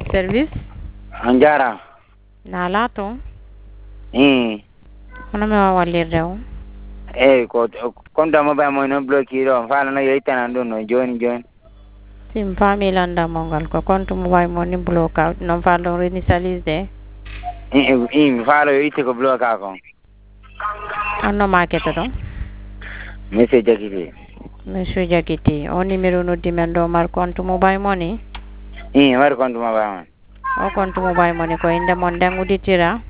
service Anjara. Nalato Kono me wawalirde o ko konta mo ba mo no bloki ro fala no yeytana ɗum no joni sim famille andamo ngal ko compte mo way mo ni bloka non fallo réinitialise mi faalo yeyte ko bloka kon anno makete ɗon monsieur Jakite monsieur Jakiti o numéro noddi men ɗo mar compte mo bay mo ni mari compte mo bay mon o compte mo bay mo ni ko inde mon nden uditira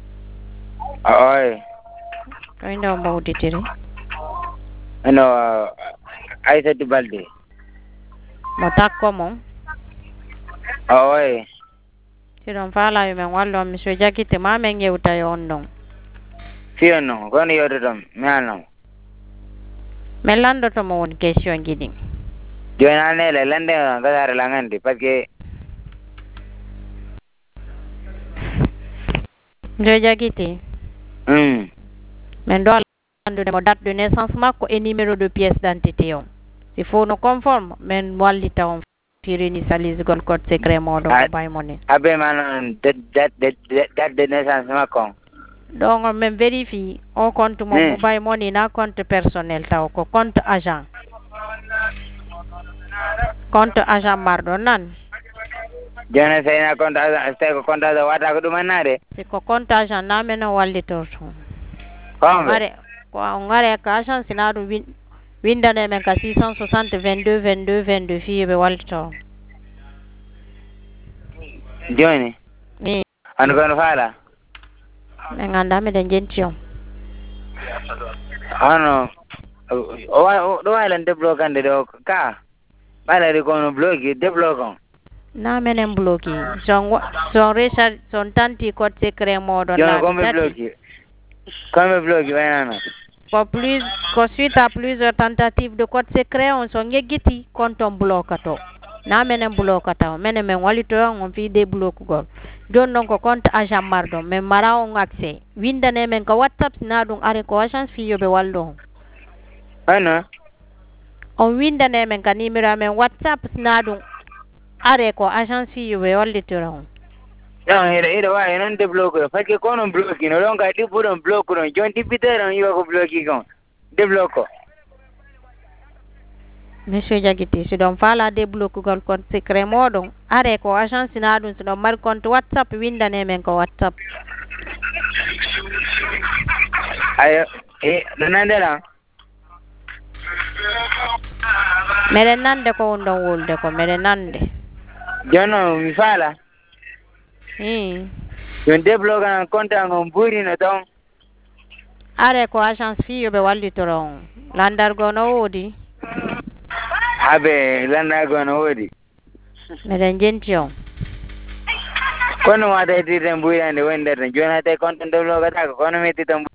oy ko inde o mbo uditiri no Aissatou Balde mo takko mon oy siɗon faalawi men wallo on monsieur Jakite ma men yewta e on ɗon fiyon noon kono yewtotom mi halnamo min landotomo won question ji ɗin joni annele lande gasare langandi par ce que monsieur Jakite min ɗo andudemo date de naissance makko et numéro de pièce d' identité on si faut no conforme min wallita on fi réinitialisegol code secret moɗon o baymo ni abema noon date de naissance makko on donc min vérifie o compte mo mo baymo ni na compte personnel taw ko compte agent marɗon nan joni sayna compte agent tawi ko compte agent watta ko ɗumannade si ko compte agent na men o wallitorto homɓe ko ngare ko agent sina ɗum windane men ka 660 22 22 22 fiyoɓe wallito joni andu kono faala min ganda miɗen jenti on hono ɗo waylan déblocande ɗo ka ɓalari kono bloqué débloque on na menen bloqué son recharge son tanti code secret moɗon joni komɓe bloqué waynano ko suite à plusieurs tentatives de code secret on so ñeggiti compte on bloquato na menen bloquata o minen min wallitoyon on fi débloquegol joni noon ko compte agent marɗon min mara on accès windane men ko whatsapp sina ɗum ari ko agence fiyoɓe wallo on ano on windane men ka numéro amen whatsapp sina ɗum are ko agence fiyoɓe wallitira on non ina wawi noon débloqué par ce que konon bloqué no ɗon ka ɗibbuɗon bloque ɗon joni ɗibbitere on yiwa ko bloqué kon débloque o monsieur Jakiti si ɗon faala débloquegol compte secret moɗon are ko agence sina ɗum si ɗon mari compte whatsapp windane men ko whatsapp ayo ɗo nandela meɗen nande ko won ɗon wolde ko meɗen nande joni noon mi faala joni débloque an compte an on ɓurino taw are ko agence fiyoɓe wallitoro on landargo no woodi habe landargo no woodi meɗen jenti on kono wata hettirten ɓuyrande woni nder ten joni ha tawi compte débloque atako kono mi hettirten